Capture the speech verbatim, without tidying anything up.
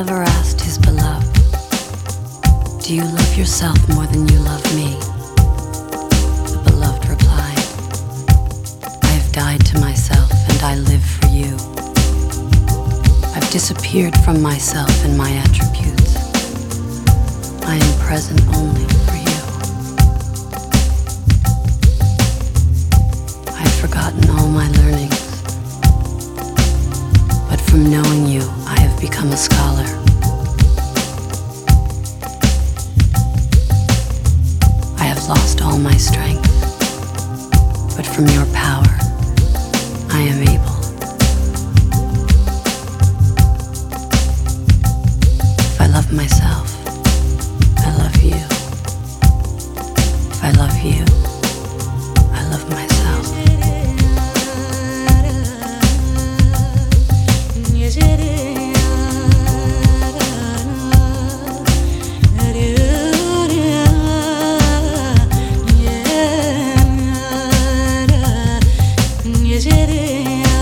lover asked his beloved, "Do you love yourself more than you love me?" The beloved replied, "I have died to myself and I live for you. I've disappeared from myself and my attributes. I am present only for you. I've forgotten all my learnings, but from knowing you, I have become a scholar. I have lost all my strength, but from your power, I am able. If I love myself, I love you. If I love you, I love myself." Yeah.